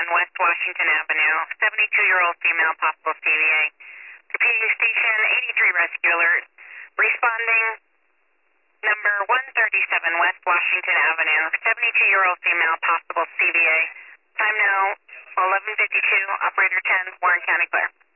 West Washington Avenue. 72-year-old female, possible CVA. Repeating station, 83 rescue alert. Responding, number 137 West Washington Avenue. 72-year-old female, possible CVA. Time now, 11:52. Operator 10, Warren County clear.